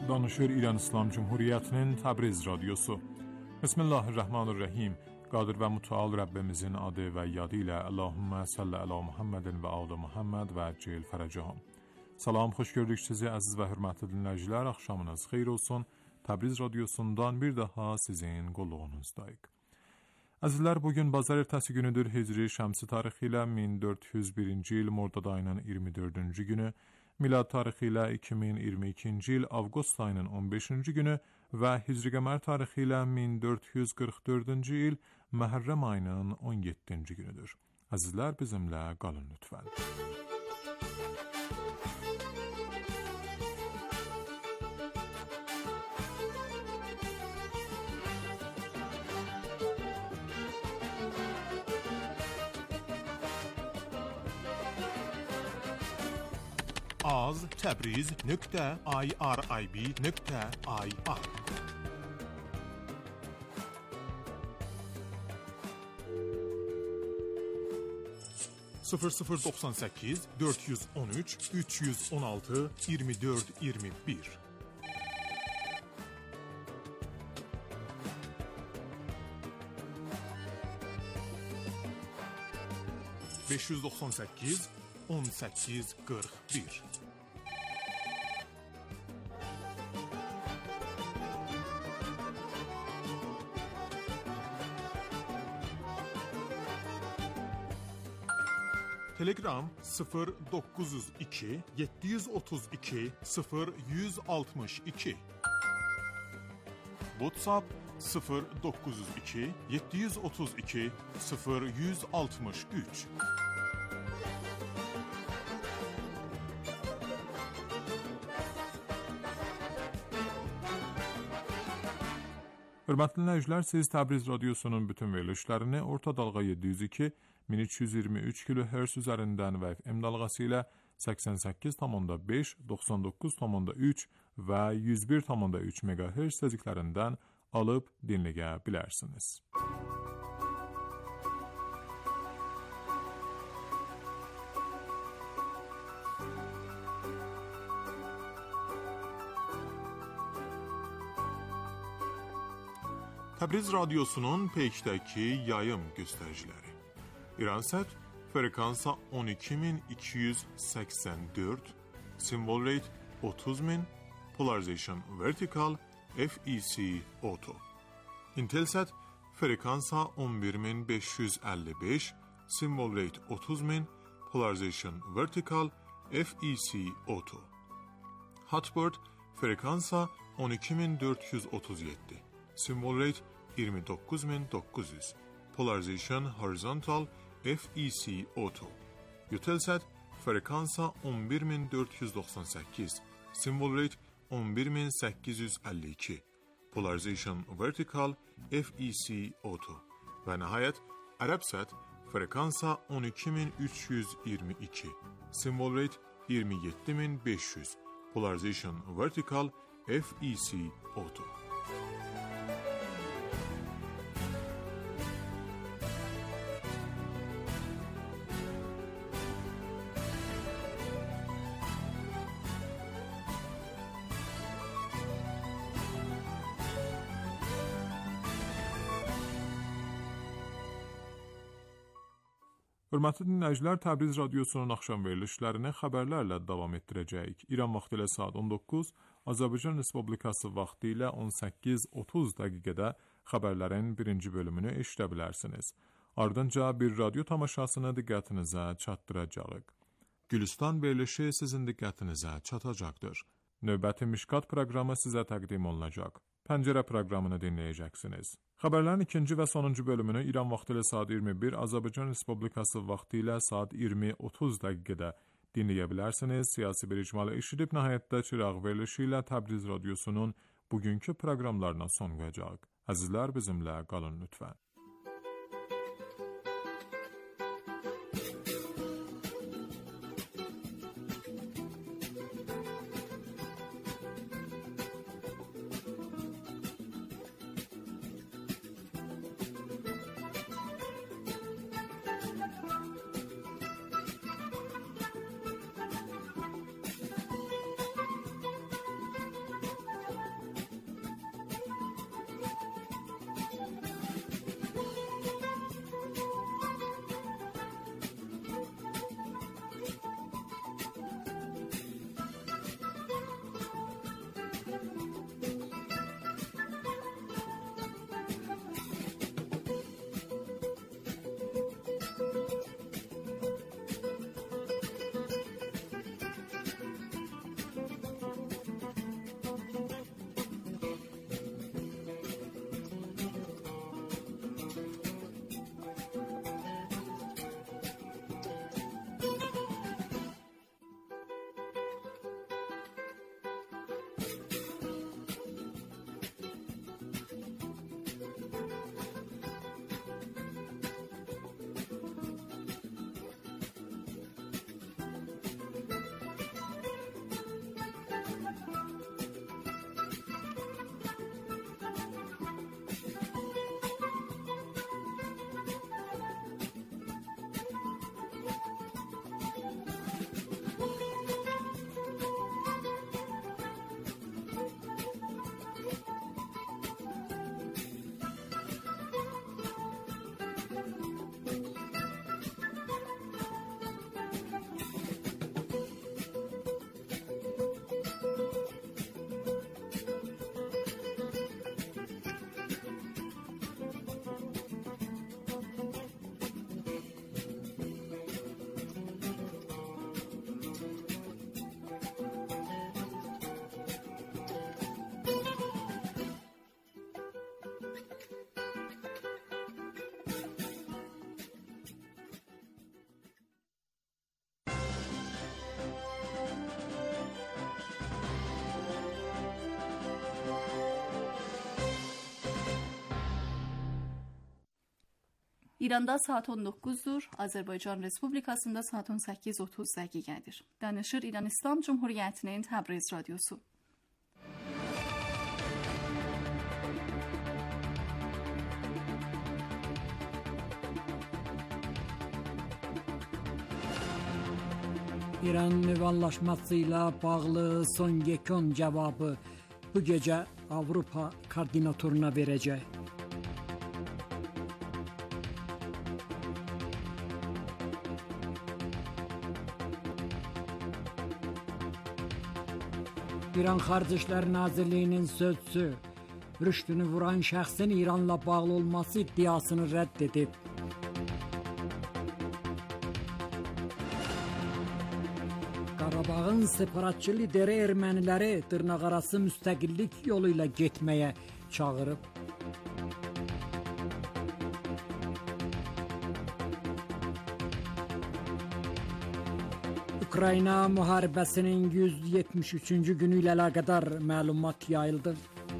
Danışır İran İslam Cumhuriyeti'nin Təbriz radyosu. Bismillahirrahmanirrahim. Qadir və mütəal Rəbbimizin adı və yadı ilə Allahümmə salli əla Muhammedin və alı Muhammed və cil fərəcəhəm. Salam, xoş gördük sizi əziz və hörmətli dinləyicilər. Axşamınız xeyir olsun. Təbriz radyosundan bir daha sizin qulluğunuzdayıq. Əzizlər, bugün bazar ertəsi günüdür. Hicri şəmsi tarixi ilə 1401-ci il Mordad ayının 24-cü günü, milad tarixi ilə 2022-ci il Avqust ayının 15-ci günü və Hicri qəmər tarixi ilə 1444-cü il Məhərrəm ayının 17-ci günüdür. Əzizlər, bizimlə qalın lütfən. az.tabriz.irib.ir 0098 413 316 24 21 598 18 41 Telegram 0902 732 0162 WhatsApp 0902 732 0163 Hörmətli dinləyicilər, siz Təbriz radyosunun bütün verilişlərini orta dalğa 702 1323 kHz üzərindən və FM dalğası ilə 88,5, 99,3 və 101,3 MHz tezliklərindən alıb dinləyə bilərsiniz. Təbriz radyosunun peykdəki yayım göstəriciləri. İransat frekansa 12284, symbol rate 30000, polarization vertical, FEC auto. Intelsat frekansa 11555, symbol rate 30000, polarization vertical, FEC auto. Hotbird frekansa 12437, symbol rate 29900, polarization horizontal, FEC auto. Eutelsat frekansa 11498, symbol rate 11852, polarization vertical, FEC auto. Və nəhayət Arabsat frekansa 12322, symbol rate 27500, polarization vertical, FEC auto. Hörmətli dinləyicilər, Təbriz radyosunun axşam verilişlərini xəbərlərlə davam etdirəcəyik. İran vaxtı ilə saat 19, Azərbaycan Respublikası vaxtı ilə 18:30 dəqiqədə xəbərlərin birinci bölümünü eşidə bilərsiniz. Ardınca bir radyo tamaşasını diqqətinizə çatdıracağıq. Gülüstan verilişi sizin diqqətinizə çatacaqdır. Növbəti Mişkat proqramı sizə təqdim olunacaq. Pəncərə proqramını dinləyəcəksiniz. Xəbərlərin ikinci və sonuncu bölümünü İran vaxtı ilə saat 21, Azərbaycan Respublikası vaxtı ilə saat 20:30 dəqiqədə dinləyə bilərsiniz. Siyasi bir icmalı eşidib nəhayətdə çıraq verilişi ilə Təbriz radyosunun bugünkü proqramlarına son qoyacaq. Əzizlər, bizimlə qalın lütfən. İranda saat 19'dur, Azərbaycan Respublikasında saat 18:30 dəqiqədir. Danışır İran İslam Cumhuriyyətinin Təbriz radiosu. İran nüvə anlaşması ilə bağlı son yekun cavabı bu gecə Avropa koordinatoruna verəcək. İran Xarici İşlər Nazirliyinin sözçüsü rüştünü vuran şəxsin İranla bağlı olması iddiasını rədd edib. Qarabağın separatçı lideri erməniləri dırnaqarası müstəqillik yolu ilə getməyə çağırıb. Ukrayna müharibəsinin 173-cü günü ilə əlaqədar məlumat yayıldı.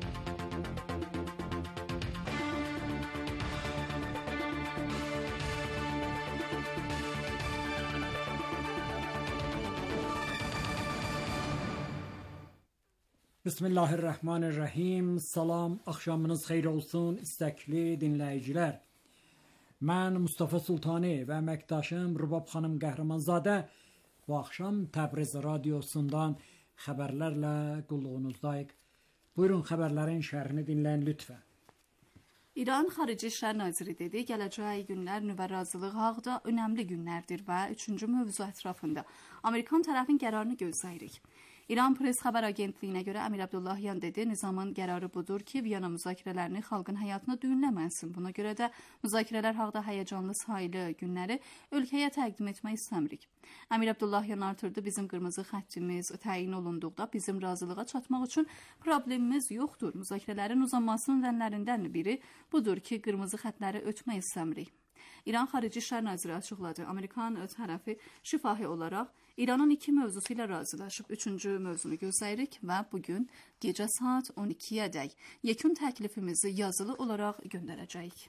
Bismillahirrahmanirrahim. Salam, axşamınız xeyir olsun istəkli dinləyicilər. Mən Mustafa Sultani və əməkdaşım Rubab xanım Qəhrəmanzadə bu axşam Təbriz radiosundan xəbərlərlə qulluğunuzdayıq. Buyurun xəbərlərin şərhini dinləyin lütfən. İran Xarici İşlər Naziri dedi, gələcək günlər nüvə razılığı haqda önəmli günlərdir və 3-cü mövzu ətrafında Amerikan tərəfin qərarını gözləyirik. İran Press xəbər agentliyinə görə Əmir Abdullahyan dedi, nizamın qərarı budur ki, Viyana müzakirələrini xalqın həyatına düyünləməsin. Buna görə də müzakirələr haqda həyəcanlı sayılı günləri ölkəyə təqdim etmək istəmirik. Əmir Abdullahyan artırdı, bizim qırmızı xəttimiz təyin olunduqda bizim razılığa çatmaq üçün problemimiz yoxdur. Müzakirələrin uzanmasının nədənlərindən biri budur ki, qırmızı xəttləri ötmək istəmirik. İran Xarici İşlər Naziri açıqladı. Amerikan tərəfi şifahi olaraq İranın 2 mövzusu ilə razılaşıb. 3-cü mövzunu gözləyirik və bugün gecə saat 12-yədək yekun təklifimizi yazılı olaraq göndərəcəyik.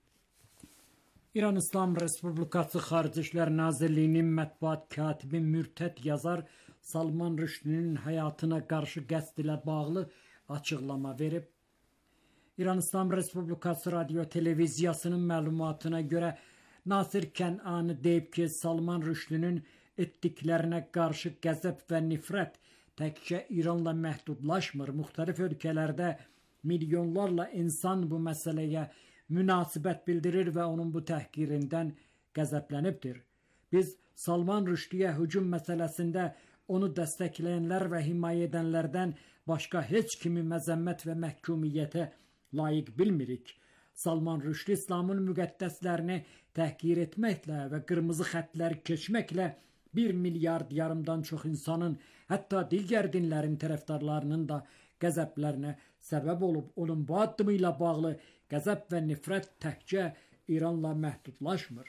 İran İslam Respublikası Xarici İşlər Nazirliyinin mətbuat katibi mürtəd yazar Salman Rüşdünün həyatına qarşı qəsd ilə bağlı açıqlama verib. İran İslam Respublikası Radio Televiziyasının məlumatına görə Nasir Kənani deyib ki, Salman Rüşdünün etdiklərinə qarşı qəzəb və nifrət təkcə İranla məhdudlaşmır. Müxtəlif ölkələrdə milyonlarla insan bu məsələyə münasibət bildirir və onun bu təhqirindən qəzəblənibdir. Biz Salman Rüşdüyə hücum məsələsində onu dəstəkləyənlər və himayə edənlərdən başqa heç kimi məzəmmət və məhkumiyyətə layiq bilmirik. Salman Rüşdü İslamın müqəddəslərini təhqir etməklə və qırmızı xəttləri keçməklə 1 milyard yarımdan çox insanın, hətta digər dinlərin tərəfdarlarının da qəzəblərinə səbəb olub. Onun bu addımı ilə bağlı qəzəb və nifrət təkcə İranla məhdudlaşmır.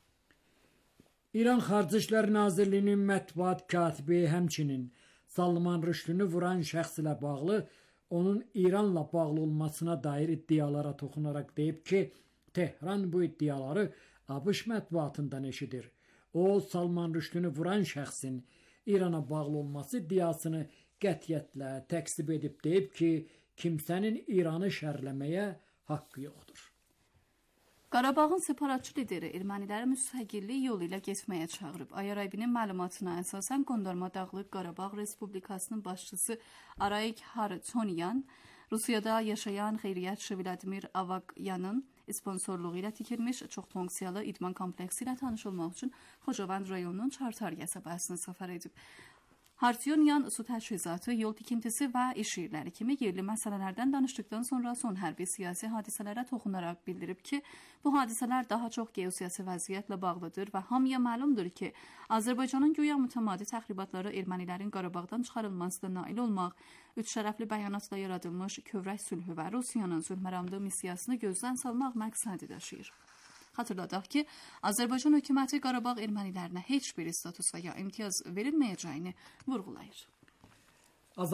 İran Xarici İşlər Nazirliyinin mətbuat katibi həmçinin Salman Rüşdünü vuran şəxs ilə bağlı onun İranla bağlı olmasına dair iddialara toxunaraq deyib ki, Tehran bu iddiaları ABŞ mətbuatından eşidir. O, Salman Rüşdünü vuran şəxsin İrana bağlı olması iddiasını qətiyyətlə təkzib edib deyib ki, kimsənin İranı şərləməyə haqqı yoxdur. Qarabağın separatçı lideri erməniləri müstəqillik yolu ilə getməyə çağırıb. Ayarayibinin məlumatına əsasən Qondarma Dağlıq Qarabağ Respublikasının başçısı Arayik Harutyunyan, Rusiyada yaşayan xeyriyyətçi Vladimir Avakyanın sponsorluğu ilə tikilmiş çox funksiyalı idman kompleksi ilə tanış olmaq üçün Xocavənd rayonunun Çartar qəsəbəsinə səfər edib. Harutyunyan su təchizatı, yol tikintisi və iş yerləri kimi yerli məsələlərdən danışdıqdan sonra son hərbi siyasi hadisələrə toxunaraq bildirib ki, bu hadisələr daha çox geosiyasi vəziyyətlə bağlıdır və hamıya məlumdur ki, Azərbaycanın güya mütəmadi təxribatları ermənilərin Qarabağdan çıxarılmasına nail olmaq, üç şərəfli bəyanatla yaradılmış kövrək sülhü və Rusiyanın sülhməramlı missiyasını gözdən salmaq məqsədi daşıyır. Xatırladaq ki, Azərbaycan hökuməti Qarabağ ermənilərinə heç bir status və ya imtiyaz verilməyəcəyini vurğulayır.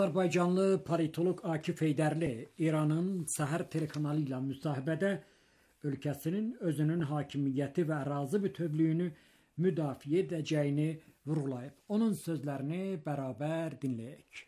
Azərbaycanlı politolog Akif Heydərli İranın Səhər telekanalı ilə müsahibədə ölkəsinin özünün hakimiyyəti və ərazi bütövlüyünü müdafiə edəcəyini vurğulayıb. Onun sözlərini bərabər dinləyək.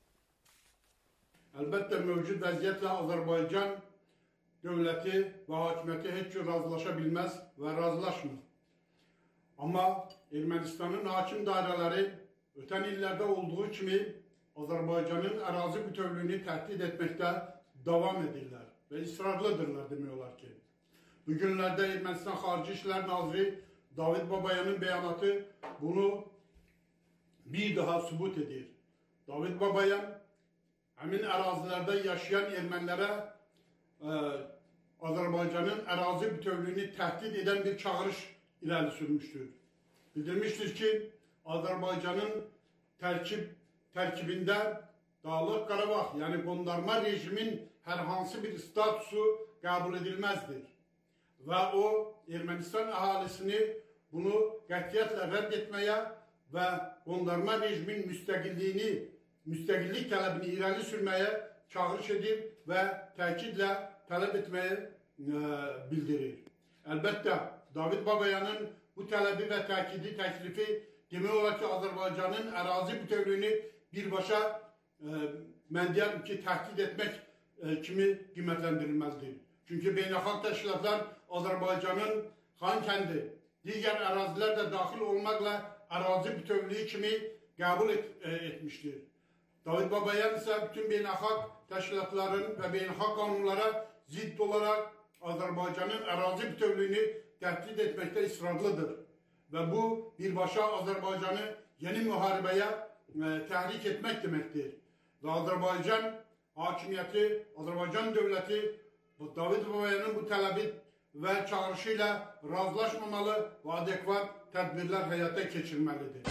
Əlbəttə mövcud vəziyyətlə Azərbaycan dövləti və hakimiyyəti heç cür razılaşa bilməz və razılaşmır. Amma Ermənistanın hakim dairələri ötən illərdə olduğu kimi Azərbaycanın ərazi bütövlüyünü təhdid etməkdə davam edirlər və israrlıdırlar demək olar ki. Bu günlərdə Ermənistan Xarici İşlər Naziri David Babayanın bəyanatı bunu bir daha sübut edir. David Babayan həmin ərazilərdə yaşayan ermənilərə Azərbaycanın ərazi bütövlüyünü təhdid edən bir çağırış irəli sürmüşdür. Bildirmişdir ki, Azərbaycanın tərkibində Dağlıq Qarabağ, yəni qondarma rejimin hər hansı bir statusu qəbul edilməzdir. Və o, Ermənistan əhalisini bunu qətiyyətlə rədd etməyə və qondarma rejimin müstəqillik tələbini irəli sürməyə çağırış edir və təkidlə tələb etməyi bildirir. Əlbəttə, David Babayanın bu tələbi və təkidi təklifi demək olar ki, Azərbaycanın ərazi bütövlüyünü birbaşa mən deyərəm ki, təhdid etmək kimi qiymətləndirilməzdir. Çünki beynəlxalq təşkilatlar Azərbaycanın Xankəndi, digər ərazilər də daxil olmaqla ərazi bütövlüyü kimi qəbul etmişdir. David Babayan isə bütün beynəlxalq təşkilatların və beynəlxalq qanunlara zidd olaraq Azərbaycanın ərazi bütövlüyünü təhdid etməkdə israrlıdır. Və bu, birbaşa Azərbaycanı yeni müharibəyə təhrik etmək deməkdir. Və Azərbaycan hakimiyyəti, Azərbaycan dövləti David Babayanın bu tələbi və çağırışı ilə razılaşmamalı və adekvat tədbirlər həyata keçirməlidir.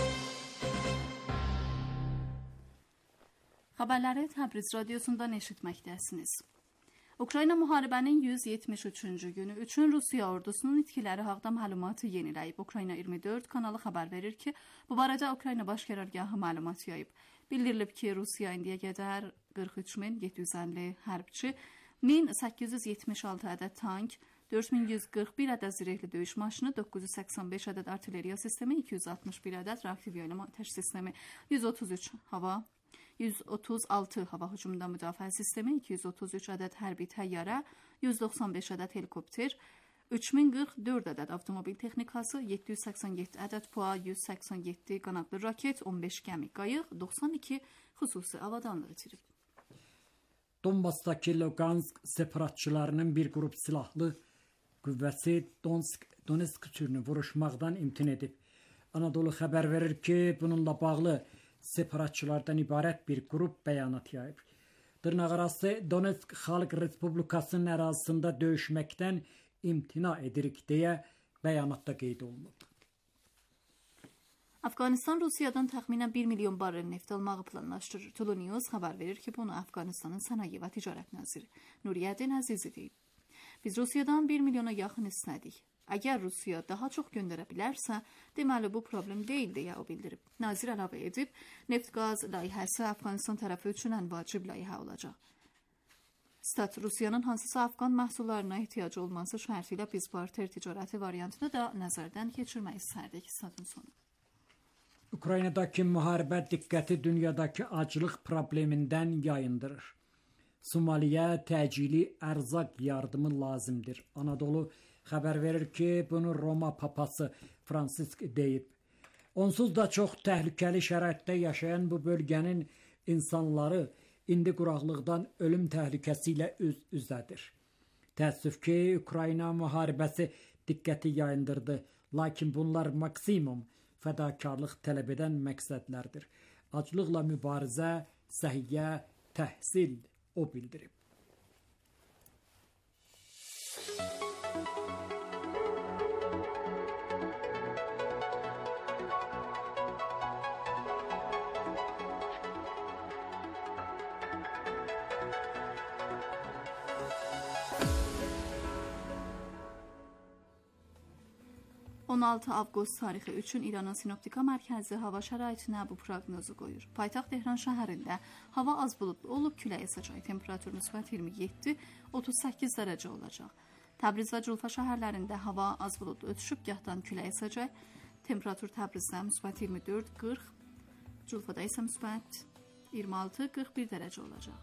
Xəbərləri Təbriz radiosundan eşitməkdəsiniz. Ukrayna müharibənin 173-cü günü üçün Rusiya ordusunun itkiləri haqda məlumatı yeniləyib. Ukrayna 24 kanalı xəbər verir ki, bu barədə Ukrayna baş qərargahı məlumat yayıb. Bildirilib ki, Rusiya indiyə qədər 43.750 hərbçi, 1876 ədəd tank, 4141 ədəd zirehli döyüş maşını, 985 ədəd artilleriya sistemi, 261 ədəd reaktiv yaylım atəş sistemi, 136 hava hücumundan müdafiə sistemi, 233 ədəd hərbi təyyarə, 195 ədəd helikopter, 3044 ədəd avtomobil texnikası, 787 ədəd PUA, 187 qanadlı raket, 15 gəmi qayıq, 92 xüsusi avadanlıq itirib. Donbasdakı Lugansk separatçılarının bir qrup silahlı qüvvəsi Donetsk türünü vuruşmaqdan imtin edib. Anadolu xəbər verir ki, bununla bağlı separatçılardan ibarət bir qrup bəyanat yayıb. Dırnaqarası Donetsk Xalq Respublikasının ərazisində döyüşməkdən imtina edirik deyə bəyanatda qeyd olunub. Afqanistan Rusiyadan təxminən 1 milyon barrel neft almağı planlaşdırır. Tulu News xəbər verir ki, bunu Afqanistanın Sənaye və Ticarət naziri Nuriyyəddin Əzizi deyib. Biz Rusiyadan 1 milyona yaxın istədik. Əgər Rusiya daha çox göndərə bilərsə, deməli bu problem deyil deyə o bildirib. Nazir əlavə edib, neft-qaz layihəsi Afqanistan tərəfi üçün ən vacib layihə olacaq. Stat Rusiyanın hansısa Afqan məhsullarına ehtiyacı olması şərti ilə biz barter ticarəti variantını da nəzərdən keçirmək istərdik. Statın sonu. Ukraynadakı müharibə diqqəti dünyadakı aclıq problemindən yayındırır. Somaliyə təcili ərzaq yardımı lazımdır. Anadolu xəbər verir ki, bunu Roma papası Fransisk deyib. Onsuz da çox təhlükəli şəraitdə yaşayan bu bölgənin insanları indi quraqlıqdan ölüm təhlükəsi ilə üz-üzədir. Təəssüf ki, Ukrayna müharibəsi diqqəti yayındırdı, lakin bunlar maksimum fədakarlıq tələb edən məqsədlərdir. Aclıqla mübarizə, səhiyyə, təhsil, o bildirib. Avqust tarixi üçün İranın sinoptika mərkəzi hava şəraitinə bu proqnozu qoyur. Paytaxt Tehran şəhərində hava az buludlu olub, külək əsəcək. Temperatur müsbət 27-38 dərəcə olacaq. Təbriz və Culfa şəhərlərində hava az buludlu ötüşüb, gahdan külək əsəcək. Temperatur Təbrizdə müsbət 24-40, Culfada isə müsbət 26-41 dərəcə olacaq.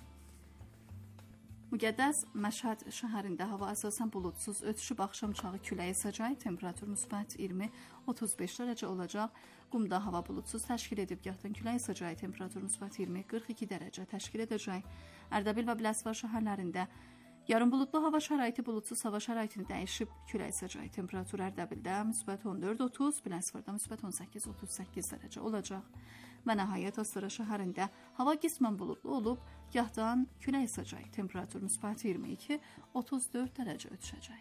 Müqəddəs Məşhəd şəhərində hava əsasən buludsuz ötüşüb, axşam çağı külək əsəcək. Temperatur müsbət 20-35 dərəcə olacaq. Qumda hava buludsuz təşkil edib, gahdan külək əsəcək. Temperatur müsbət 20-42 dərəcə təşkil edəcək. Ərdəbil və Biləsuvar şəhərlərində yarım buludlu hava şəraiti, buludsuz hava şəraitini dəyişib, külək əsəcək. Temperatur Ərdəbildə müsbət 14-30, Biləsuvarda müsbət 18-38 dərəcə olacaq. Və nəhayət Astara şəhərində hava qismən buludlu olub, gahdan külək əsəcək. Temperatur müsbət 22-34 dərəcə ötüşəcək.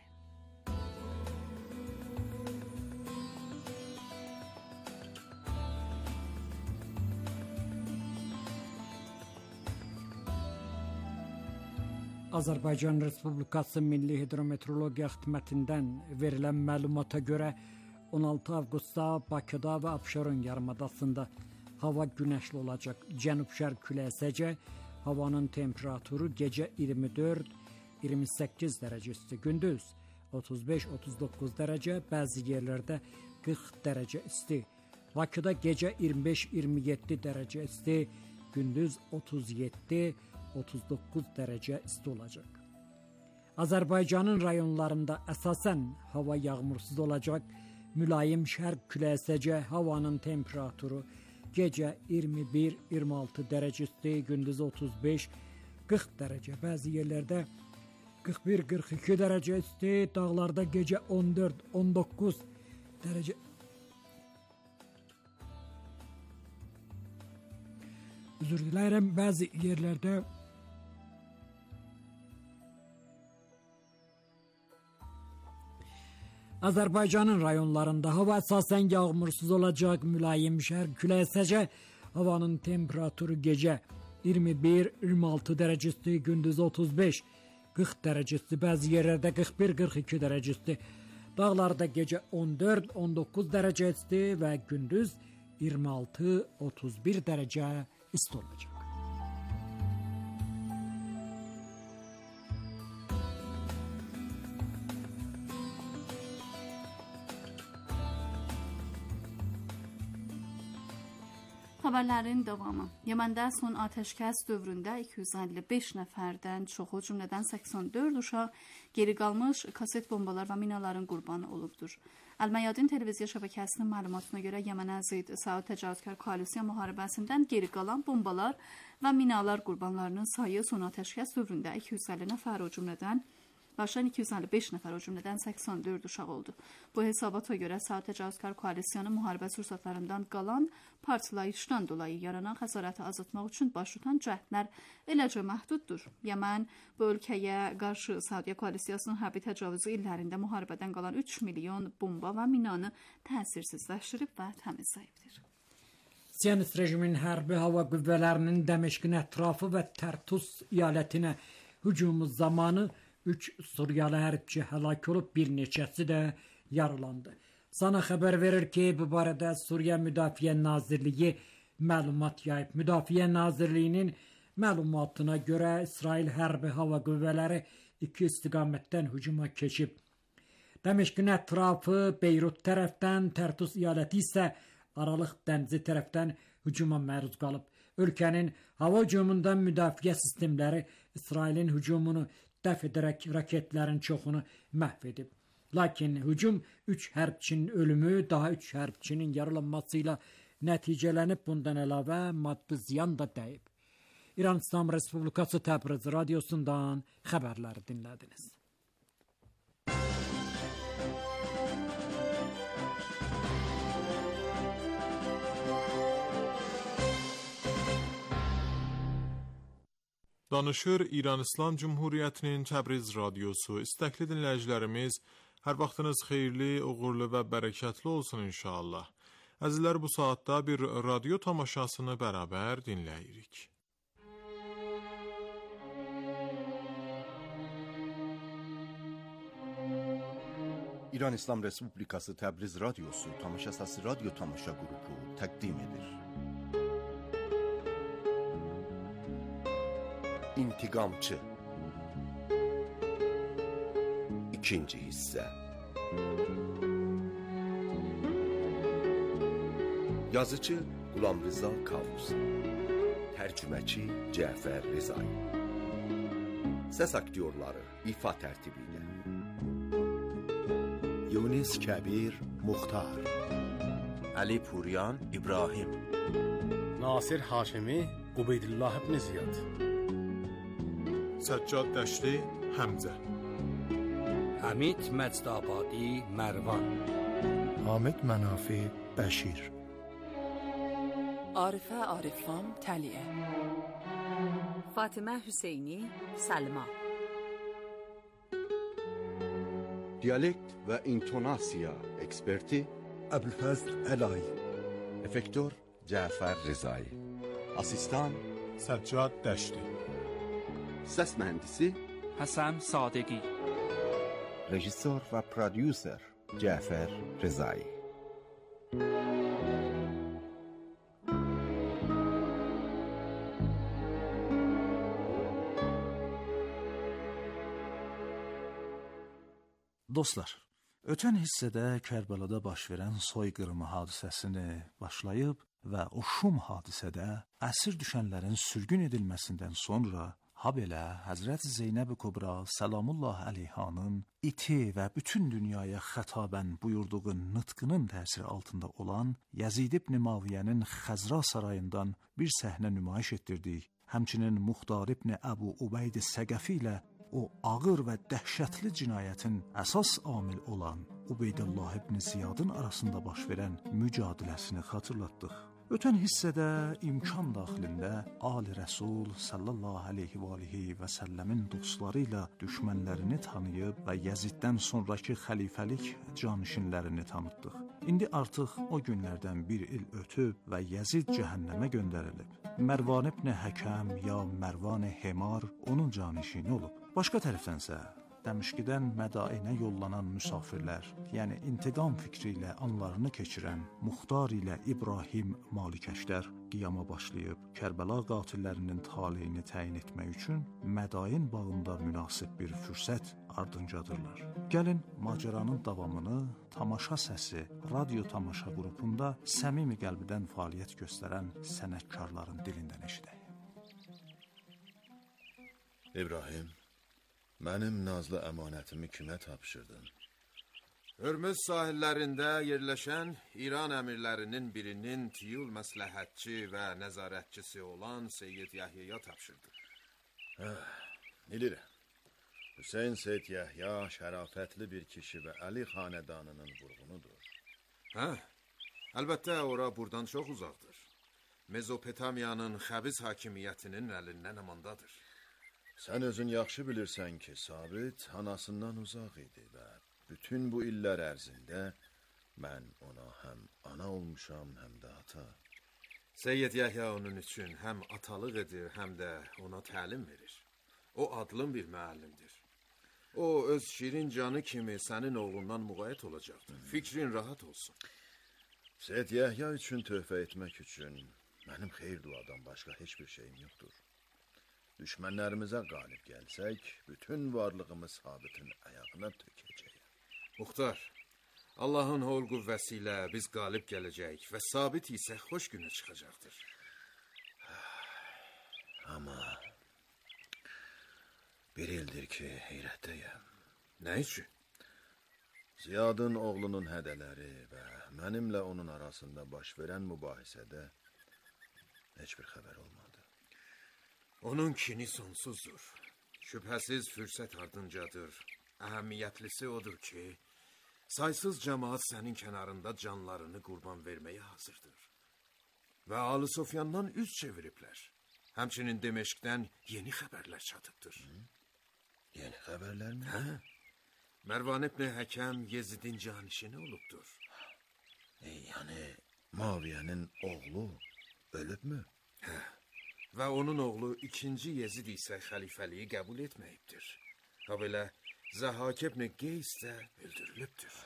Azərbaycan Respublikası Milli Hidrometeorologiya Xidmətindən verilən məlumata görə 16 avqustda Bakıda və Abşeron yarımadasında hava günəşli olacaq. Cənub-şərq külək əsəcək. Havanın temperaturu gecə 24-28 dərəcə isti, gündüz 35-39 dərəcə, bəzi yerlərdə 40 dərəcə isti. Bakıda gecə 25-27 dərəcə isti, gündüz 37-39 dərəcə isti olacaq. Azərbaycanın rayonlarında əsasən hava yağmursuz olacaq. Mülayim şərq külək əsəcək. Havanın temperaturu gecə 21-26 dərəcə isti, gündüz 35-40 dərəcə, bəzi yerlərdə 41-42 dərəcə isti, dağlarda gecə 14-19 dərəcə. Üzr diləyirəm, bəzi yerlərdə Azərbaycanın rayonlarında hava əsasən yağmursuz olacaq, mülayim şərq külək əsəcək. Havanın temperaturu gecə 21-26 dərəcə isti, gündüz 35-40 dərəcə isti, bəzi yerlərdə 41-42 dərəcə isti. Dağlarda gecə 14-19 dərəcə isti və gündüz 26-31 dərəcə isti olacaq. Xəbərlərin davamı. Yeməndə son atəşkəs dövründə 255 nəfərdən çoxu, cümlədən 84 uşaq geri qalmış kaset bombalar və minaların qurbanı olubdur. Əl-Məyadin televiziya şəbəkəsinin məlumatına görə Yəmənə zid Səud Təcavüzkar koalisiya müharibəsindən geri qalan bombalar və minalar qurbanlarının sayı son atəşkəs dövründə 250 nəfər, o cümlədən 255 nəfər, o cümlədən 84 uşaq oldu. Bu hesabata görə Səud Təcavüzkar koalisiyanın müharibə sursatlarından qalan partlayışdan dolayı yaranan xəsarəti azaltmaq üçün baş tutan cəhdlər eləcə məhduddur. Yəmən bu ölkəyə qarşı Səudiyyə koalisiyasının hərbi təcavüzü illərində müharibədən qalan 3 milyon bomba və minanı təsirsizləşdirib və təmizləyibdir. Siyonist rejimin hərbi hava qüvvələrinin Dəməşqin ətrafı və Tərtus iyalətinə hücumu zamanı 3 Suriyalı hərbçi həlak olub, bir neçəsi də yaralandı. Sana xəbər verir ki, bu barədə Suriya Müdafiə Nazirliyi məlumat yayıb. Müdafiə Nazirliyinin məlumatına görə İsrail hərbi hava qüvvələri 2 istiqamətdən hücuma keçib. Dəməşqin ətrafı Beyrut tərəfdən, Tərtus iyaləti isə Aralıq dənizi tərəfdən hücuma məruz qalıb. Ölkənin hava hücumundan müdafiə sistemləri İsrailin hücumunu dəf edərək raketlərin çoxunu məhv edib. Lakin hücum 3 hərbçinin ölümü, daha 3 hərbçinin yaralanması ilə nəticələnib, bundan əlavə maddi ziyan da dəyib. İran İslam Respublikası Təbriz radiosundan xəbərləri dinlədiniz. Danışır İran İslam Cumhuriyyətinin Təbriz radiosu. İstəkli dinləyicilərimiz, hər vaxtınız xeyirli, uğurlu və bərəkətli olsun inşallah. Əzizlər, bu saatda bir radio tamaşasını bərabər dinləyirik. İran İslam Respublikası Təbriz radiosu tamaşasası radyo tamaşa qrupu təqdim edir. İntiqamçı İkinci hissə. Yazıcı Qulamriza Kavus, tərcüməçi Cəfər Rezai. Səs aktyorları ifa tərtibi ilə Yunus Kəbir Muxtar, Ali Puryan İbrahim, Nasir Haşimi Ubeydullah ibn Ziyad, Səccad Dəşti Həmzə, Hamid Məcdabadi Mərvan, Hamid Mənafi Bəşir, Arifə Arifam Təliyə, Fatimə Hüseyni Səlma. Dialekt və intonasiya eksperti Əbülfəzl Əlay, effektor Cəfər Rezai, asistan Səccad Dəşti, səs mühəndisi Həsən Sadəqi, rejissor və prodüser Cəfər Rezai. Dostlar, ötən hissədə Kərbəlada baş verən soyqırımı hadisəsini başlayıb və o şum hadisədə əsir düşənlərin sürgün edilməsindən sonra habelə Həzrət Zeynəb-i Kubra Səlamullah əleyhanın iti və bütün dünyaya xətabən buyurduğu nıtqının təsiri altında olan Yazid ibn Maviyənin Xəzra sarayından bir səhnə nümayiş etdirdik. Həmçinin Muxtar ibn Əbu Ubeyd Səqəfi ilə o ağır və dəhşətli cinayətin əsas amil olan Ubeydullah ibn Ziyadın arasında baş verən mücadiləsini xatırlatdıq. Ötən hissədə imkan daxilində Ali Rəsul sallallahu aleyhi və alihi və səlləmin dostları ilə düşmənlərini tanıyıb və Yaziddən sonraki xəlifəlik canişinlərini tanıtdıq. İndi artıq o günlərdən bir il ötüb və Yazid cəhənnəmə göndərilib. Mərvan ibn Həkəm ya Mərvan Hemar onun canişini olub. Başqa tərəfdənsə Dəmişqidən Mədainə yollanan müsafirlər, yəni intiqam fikri ilə anlarını keçirən Muxtar ilə İbrahim Malikəşlər qiyama başlayıb Kərbəla qatillərinin taleyini təyin etmək üçün Mədain bağında münasib bir fürsət ardıncadırlar. Gəlin macəranın davamını Tamaşa Səsi radio tamaşa qrupunda səmimi qəlbdən fəaliyyət göstərən sənətkarların dilindən eşidək. İbrahim, mənim nazlı əmanətimi kimə tapşırdın? Hürmüz sahillərində yerləşən İran əmirlərinin birinin tiyul məsləhətçi və nəzarətçisi olan Seyyid Yahyaya tapşırdı. Bilirəm. Hüseyn Seyyid Yahya şərafətli bir kişi və Əli xanədanının vurğunudur. Əlbəttə, ora buradan çox uzaqdır. Mezopotamiyanın xəbiz hakimiyyətinin əlindən amandadır. Sən özün yaxşı bilirsən ki, Sabit anasından uzaq idi və bütün bu illər ərzində mən ona həm ana olmuşam, həm də ata. Seyyid Yahya onun üçün həm atalıq edir, həm də ona təlim verir. O adlın bir müəllimdir. O öz şirin canı kimi sənin oğlundan müğayət olacaqdır. Fikrin rahat olsun. Seyyid Yahya üçün töhfə etmək üçün mənim xeyir duadan başqa heç bir şeyim yoxdur. Düşmənlərimizə qalib gəlsək, bütün varlığımız Sabitin ayağına tökəcəyik. Muxtar, Allahın hol qüvvəsi ilə biz qalib gələcəyik və Sabit isə xoş günə çıxacaqdır. Amma bir ildir ki, heyrətdəyəm. Nə üçün? Ziyadın oğlunun hədələri və mənimlə onun arasında baş verən mübahisədə heç bir xəbər olmadı. Onun kini sonsuzdur. Şübhəsiz fürsət ardıncadır. Əhəmiyyətlisi odur ki, saysız cəmaat sənin kənarında canlarını qurban verməyə hazırdır. Və Ali Sofyandan üz çeviriblər. Həmçinin Deməşqdən yeni xəbərlər çatıbdır. Yeni xəbərlərmi? Mərvan ibn Həkəm Yezidin canişini olubdur. Yəni, Maviyənin oğlu ölübmü? Və onun oğlu 2. Yezid isə xəlifəliyi qəbul etməyibdir. Ha belə Zəhak ibn Qeys də öldürülübdür.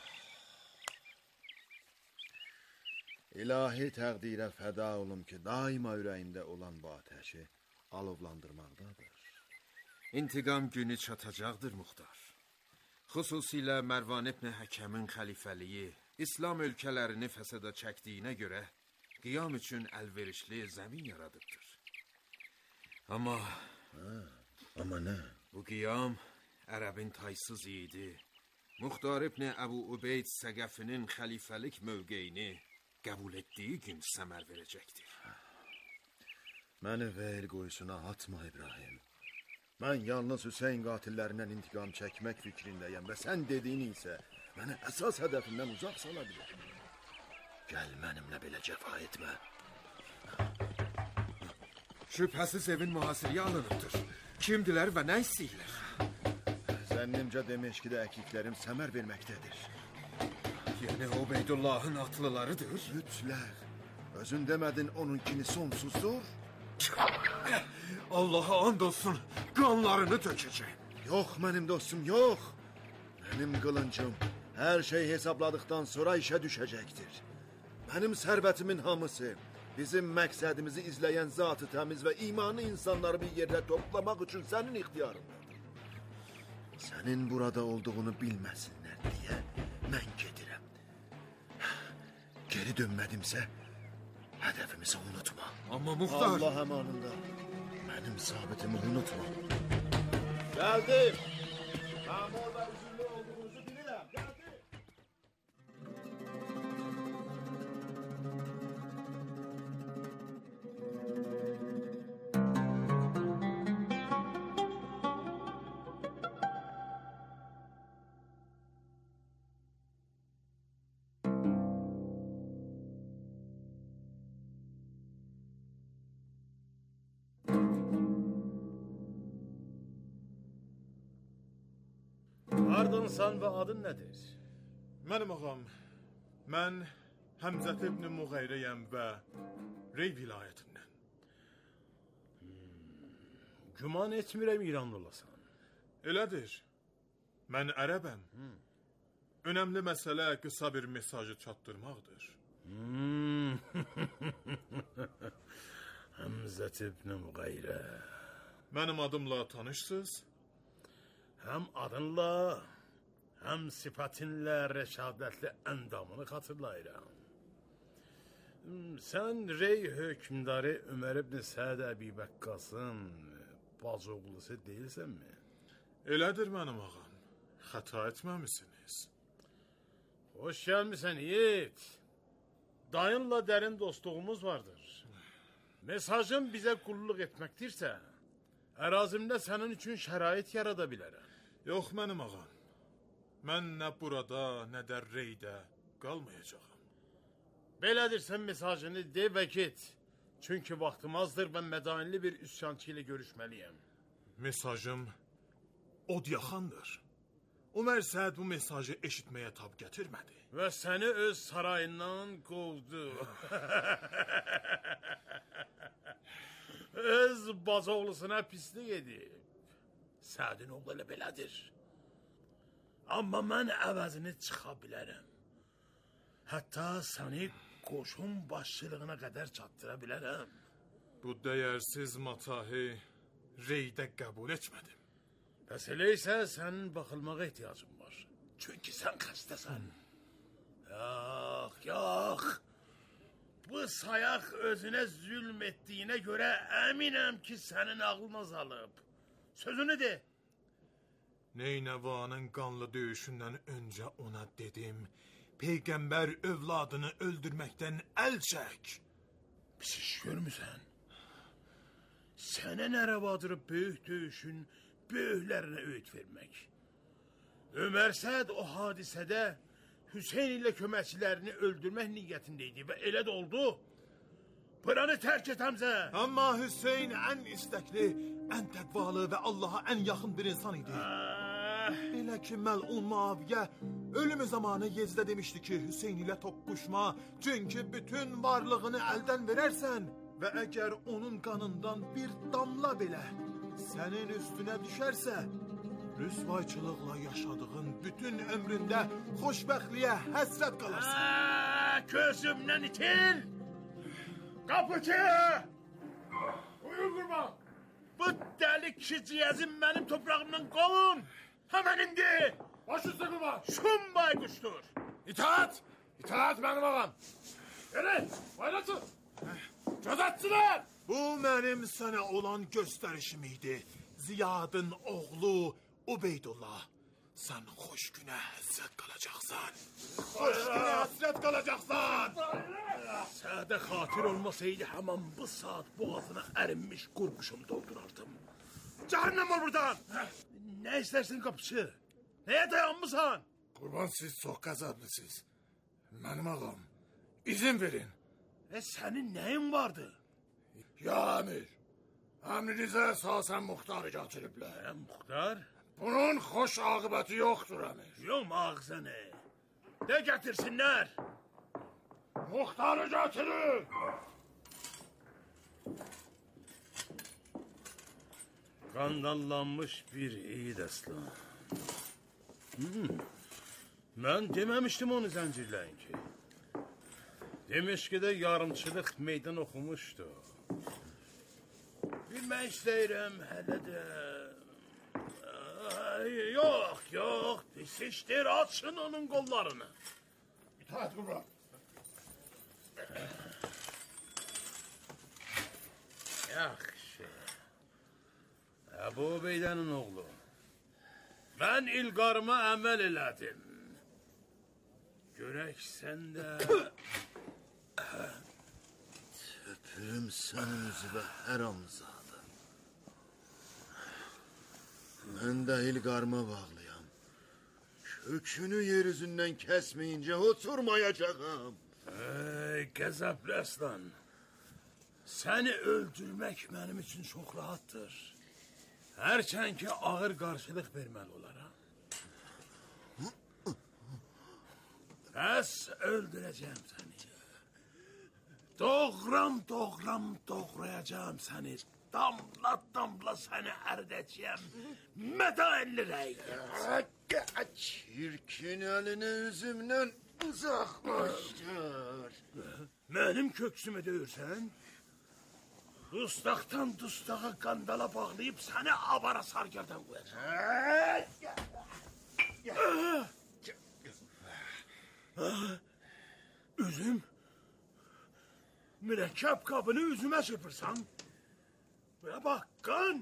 İlahi təqdirə fəda olum ki, daima ürəyimdə olan bu ateşi alovlandırmaqdadır. İntiqam günü çatacaqdır, Muxtar. Xüsusilə Mərvan ibn Həkəmin xəlifəliyi İslam ölkələrini fəsada çəkdiyinə görə qiyam üçün əlverişli zəmin yaradıbdır. Amma nə? Bu qiyam ərəbin taysız yiğidi Muxtar ibn Əbu Ubeyd Səqəfinin xəlifəlik mövqeyini qəbul etdiyi gün səmər verəcəkdir. Məni veyl qoyusuna atma İbrahim. Mən yalnız Hüseyn qatillərindən intiqam çəkmək fikrindəyəm və sən dediyin isə məni əsas hədəfimdən uzaq sala bilir. Gəl mənimlə belə cəfa etmə. Şübhəsiz evin mühasirəyə alınıbdır. Kimdilər və nə istəyirlər? Zənnimcə Deməşqidə əkiklərim səmər verməkdədir. Yəni Ubeydullahın atlılarıdır? Mütləq. Özün demədin onunkini sonsuzdur? Allaha and olsun, qanlarını tökəcək. Yox mənim dostum, yox. Mənim qılıncım hər şey hesabladıqdan sonra işə düşəcəkdir. Mənim sərvətimin hamısı bizim məqsədimizi izləyən zat-ı təmiz və imanlı insanları bir yerdə toplamaq üçün sənin ixtiyarındadır. Sənin burada olduğunu bilməsinlər deyə mən gedirəm. Geri dönmədimsə hədəfimizi unutma. Amma Muxtar... Allah əmanında mənim sabitimi unutma. Gəldim. Tam orada üzümlü olduğunuzu bilirəm. Gəldim. Hardansan və adın nədir? Mənim ağam, mən Həmzət ibn Muğeyrəyəm və Rey vilayətindən. Güman etmirəm İranlı olasan. Elədir. Mən ərəbəm. Önəmli məsələ qısa bir mesajı çatdırmaqdır. Həmzət ibn Muğeyrə. Mənim adımla tanışsınız? Həm adınla, həm sifatinlə rəşadətli əndamını xatırlayıram. Sən Rey hökmdarı Ömər ibn Səd Əbi Vəqqasın bacıoğlusu deyilsənmi? Elədir mənim ağam. Xəta etməmisiniz. Hoş gəlmisən yiğit. Dayınla dərin dostluğumuz vardır. Mesajın bizə qulluq etməkdirsə, ərazimdə sənin üçün şərait yarada bilərəm. Yox mənim ağam. Mən nə burada, nə də Reydə qalmayacağam. Belədirsən mesajını de və get. Çünki vaxtım azdır və mədainli bir üsyançı ilə görüşməliyəm. Mesajım od yaxandır. Ömər Səd bu mesajı eşitməyə tab gətirmədi. Və səni öz sarayından qovdu. Öz bacıoğlusuna pislik edib. Sədin oğlu elə belədir. Amma mən əvəzini çıxa bilərəm. Hətta səni qoşun başçılığına qədər çatdıra bilərəm. Bu dəyərsiz matahı Reydə qəbul etmədim. Bəs elə isə sənin baxılmağa ehtiyacın var. Çünki sən xəstəsən. Yox. Bu sayaq özünə zülm etdiyinə görə əminəm ki, sənin ağlın azalıb. Sözünü de. Neynəvanın qanlı döyüşündən öncə ona dedim, Peyğəmbər övladını öldürməkdən əl çək. Pis iş görmüsən. Sənə nə rəvadırıb böyük döyüşün böyüklərinə öğüt vermək. Ömər Səd o hadisədə Hüseyn ilə köməkçilərini öldürmək niyyətindeydi və elə də oldu. Buranı tərk et Həmzə. Amma Hüseyn ən istəkli, ən təqvalı və Allaha ən yaxın bir insan idi. Belə ki, Məlun Muaviyə ölümü zamanı Yezdə demişdi ki, Hüseyn ilə toqquşma, çünki bütün varlığını əldən verərsən və əgər onun qanından bir damla belə sənin üstünə düşərsə, rüsvayçılıqla yaşadığın bütün ömründə xoşbəxtliyə həsrət qalarsan. Gözümdən itil! Qapı ki! Buyur qurban! Bu dəli kişi ciyəzin mənim toprağımdan qovun! Həmən indi! Baş üstə qurban. Şum baykuşdur. İtaat. İtaat mənim ağam. Yürü. Baylasın. Gözətçilər. Bu mənim sənə olan göstərişim idi. Ziyadın oğlu Ubeydullah. Sən xoş günə həsrət qalacaqsan. Xoş günə həsrət qalacaqsan. Sədə xatir olmasaydı həman bu saat boğazına ərinmiş qurquşum doldurardım. Cəhənnəm ol buradan. Nə istərsin qapıçı? Nəyə dayanmısan? Qurban, siz çox qəzəblisiz. Mənim ağam, izin verin. Sənin nəyin vardı? Ya əmir, əmrinizə əsasən muxtarı gətiriblər. Muxtar? Bunun xoş aqibəti yoxdur, əmir. Yox mağzəni. De gətirsinlər. Muxtarı gətirin. Qandallanmış bir iyid əslan. Mən deməmişdim onu zəncirləyin ki. Demişkidə yarımçılıq meydan oxumuşdu. Bilmək istəyirəm hələ də... Yox, pis işdir, açın onun qollarını. İtaat qurban. Yaxşı. Əbu Beydənin oğlu. Mən ilqarıma əməl elədim. Görək sən də... Töpürüm sənin üzvə hər amzadı. Mən də ilqarıma bağlıyam. Kökünü yer üzündən kəsməyincə oturmayacağım. Ey, qəzəbli əslan. Səni öldürmək mənim üçün çox rahatdır. Hərçən ki, ağır qarşılıq verməli olaram. Bəs öldürəcəm səni. Doğrayacağım səni. Damla səni ərdəcəyəm. Mədənli rəy. Çirkin əlini üzümdən uzaqlaşdır. Mənim köksümü döyürsən? Dustaqdan dustağa qandala bağlayıb səni avara sargərdən qoyacağım. Üzüm? Mürəkkəb qabını üzümə çırpırsan? Buna bax, qan!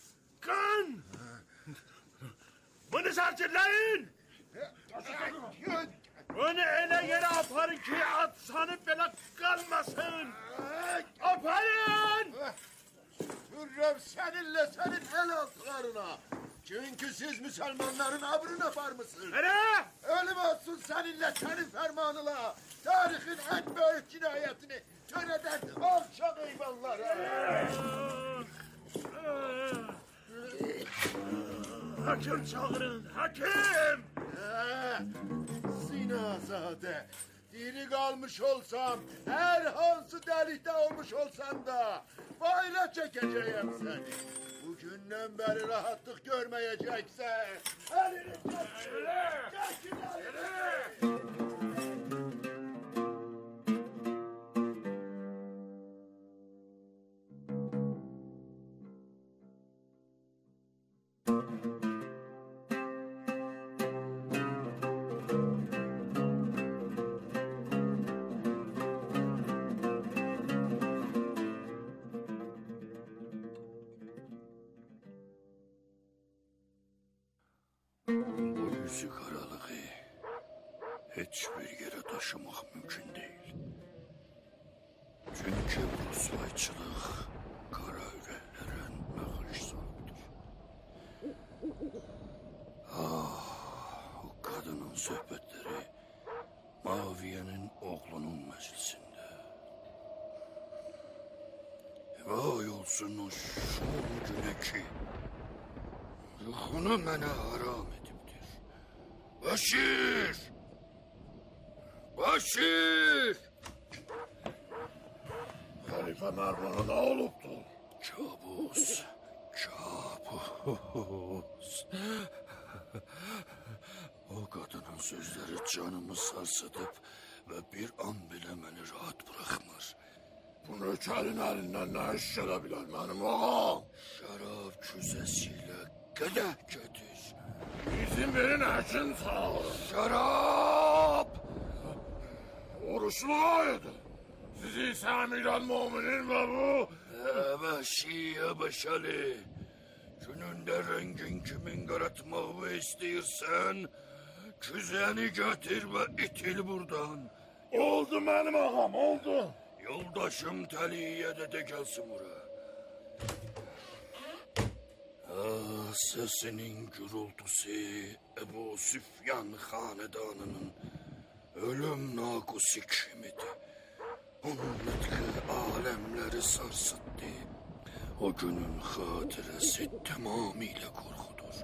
Bunu zərcirləyin! Bunu elə yerə aparın ki, atsanı belə qalmasın! Aparın! Hürrem seninle senin el altlarına. Çünkü siz Müslümanların abrını aparmışsınız. Nereye? Ölüm olsun seninle senin fermanıyla. Tarihin en büyük cinayetini töreden alçak eyvallara. Hakim çağırın, hakim! Zinazade, diri kalmış olsam, her hansı delikte olmuş olsan da, bayla çekeceğim seni. Bugünden beri rahatlık görmeyeceksen, elini çekin, çekin elini! Yüzü karalığı hiçbir yere taşımak mümkün değil. Çünkü rüsvayçılık kara yüreklerin nakışsıdır. O kadının söhbetleri Maviye'nin oğlunun meclisinde. Vay olsun o son güne ki ruhunu mənə haram edibdir. Başir! Başir! Halife Mervan'a ne olubdu? Kabus, kabus. O kadının sözleri canımı sarsıdıp ve bir an bile beni rahat bırakmır. Bu nökerin elinden ne iş gelebilir benim ağam? Şarap küzesiyle kadeh getir. İzin verin açın sağ olun. Şarap! Oruçlu aydı. Sizi Samiran Mu'minin ve bu... Şiye Beşali. Gününde rengin kimin qaratmağı istəyirsən, küzəni götür ve itil buradan. Oldu benim ağam, oldu. Yoldaşım Təliyə de gelsin buraya. Sesinin gürültüsü Ebu Süfyan hanedanının ölüm nakusu kimidir. Onun nıtkı alemleri sarsıttı. O günün hatırası tamamıyla korkudur.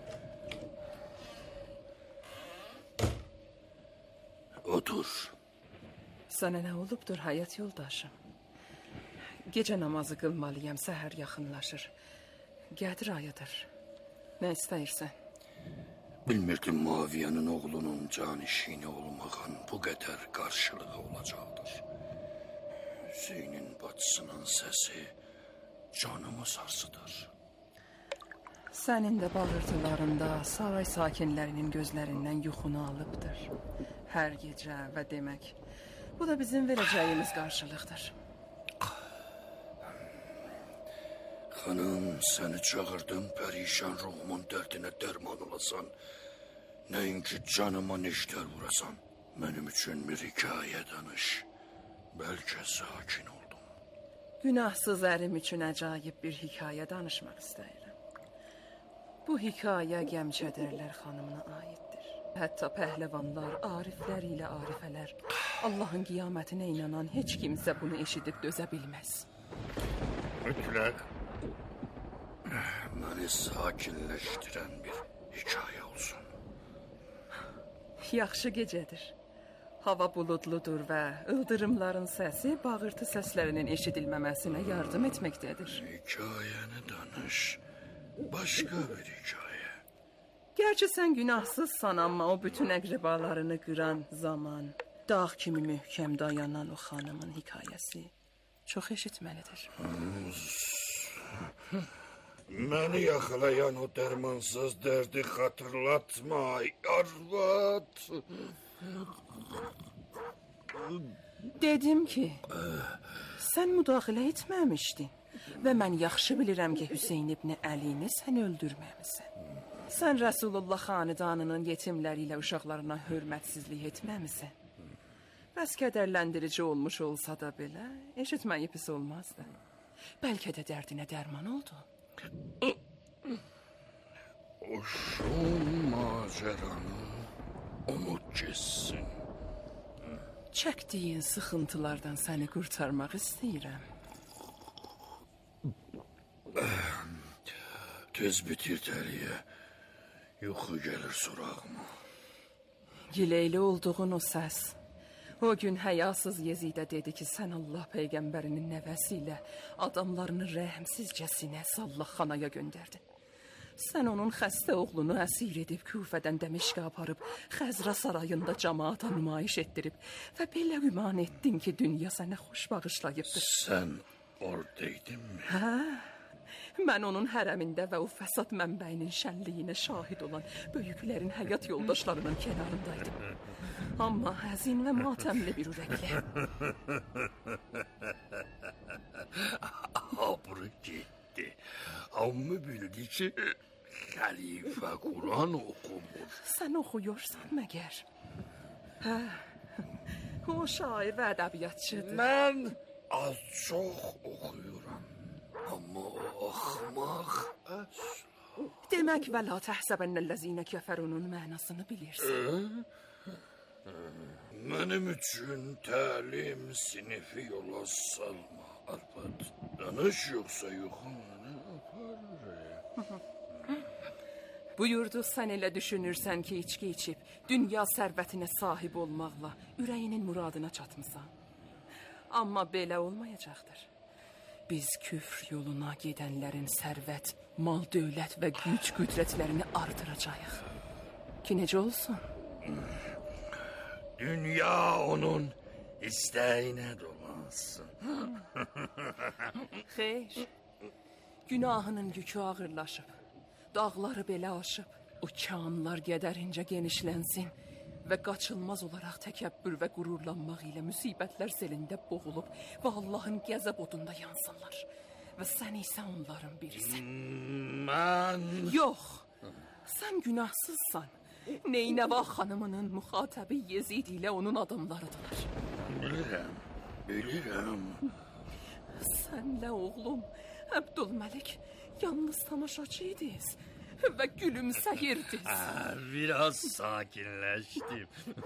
Otur. Sana ne olubdur hayat yoldaşım? Gece namazı qılmalıyam, səhər yaxınlaşır. Qədir ayıdır. Ne istəyirsən? Bilmirdim Muaviye'nin oğlunun canişini olmağın bu kadar karşılığı olacaktır. Hüseyin'in bacısının sesi canımı sarsıdır. Sənin də bağırtılarında saray sakinlərinin gözlərindən yuxunu alıbdır. Hər gecə və demək, bu da bizim verəcəyimiz qarşılıqdır. Hanım, seni çağırdım, perişan ruhumun derdine derman olasan. Neyinki canıma neşter vurasan. Benim için bir hikaye danış. Belki sakin oldum. Günahsız ərim üçün əcayib bir hikayə danışmaq istəyirəm. Bu hikayə Gəmçədərlər xanımına aiddir. Hətta pəhləvanlar, ariflər ilə arifələr, Allahın qiyamətinə inanan heç kimsə bunu eşidib dözə bilməz. Mütləq beni sakinleştiren bir hikaye olsun. Yaxşı gecədir. Hava buludludur və ildırımların səsi bağırtı səslərinin eşidilməməsinə yardım etməkdədir. Hikayeni danış. Başka bir hikaye. Gerçi sən günahsızsan, amma o bütün əqrəbalarını qıran zaman, dağ kimi möhkəm dayanan o xanımın hikayəsi çox eşitməlidir. Beni yakalayan o dermansız derdi hatırlatma, arvad. Dedim ki, sən müdaxilə etməmişdin və mən yaxşı bilirəm ki, Hüseyin ibn Əlini sən öldürməmisən. Sən Rəsulullah xanidanının yetimləri ilə uşaqlarına hörmətsizlik etməmisən. Bəs kədərləndirici olmuş olsa da belə, eşitməyi pis olmazdı. Bəlkə də dərdinə dərman oldu. O şu maceranı unut gitsin. Çəkdiyin sıxıntılardan səni qurtarmaq istəyirəm. Tez bitir Təliyə. Yuxu gəlir sorağıma. Gileyli olduğun o səs. O gün həyasız Yezidə dedi ki, sən Allah Peyğəmbərinin nəvəsi ilə adamlarını rəhmsizcəsinə Sallaxanaya göndərdin. Sən onun xəstə oğlunu əsir edib Küfədən Dəmişqə aparıb Xəzra sarayında cəmaata nümayiş etdirib və belə güman etdin ki, dünya sənə xoş bağışlayıbdır. Sən oradaydın mı? Hə, mən onun hərəmində və o fəsad mənbəyinin şənliyinə şahid olan böyüklərin həyat yoldaşlarının kənarındaydım. Amma həzin və matəmli bir ürəklə. Abrı getdi. Amma bildi ki, xəlifə Quran oxumur. Sən oxuyursan məgər? Hə, o şair və ədəbiyyatçıdır. Mən az çox oxuyuram. Amma o axmaq əsla. Demək və la təhsəbənnəl-ləzinə kəfərunun mənasını bilirsən. Mənim üçün təlim sinifi yola salma, Arpad. Danış yoxsa yuxu mənə aparır. Buyurdu, sən elə düşünürsən ki, içki içib, dünya sərvətinə sahib olmaqla ürəyinin muradına çatmısan. Amma belə olmayacaqdır. Biz küfr yoluna gedənlərin sərvət, mal, dövlət və güc qüdrətlərini artıracağıq. Ki, necə olsun? Dünya onun istəyinə dolansın. Xeyr, günahının yükü ağırlaşıb, dağları belə aşıb. o kanlar qədərincə genişlənsin və qaçılmaz olaraq təkəbbür və qürurlanmaq ilə müsibətlər selində boğulub və Allahın qəzəb odunda yansınlar. Və sən isə onların birisin. Mən... Yox, sən günahsızsan. Neynəva xanımının müxatəbi Yezid ilə onun adamlarıdırlar. Bilirəm. Sənlə oğlum Əbdülməlik yalnız tamaşaçıydınız və gülümsəyirdiniz. Biraz sakinləşdim.